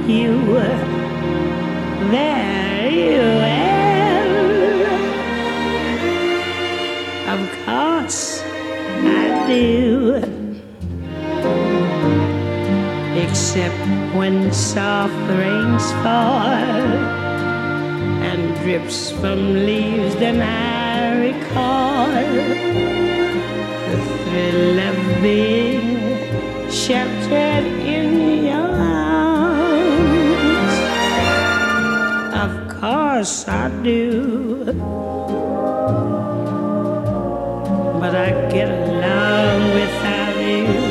you very well. Of course I do, except when soft rains fall and drips from leaves, then I recall the thrill of being sheltered in your arms. Of course I do, but I get along without you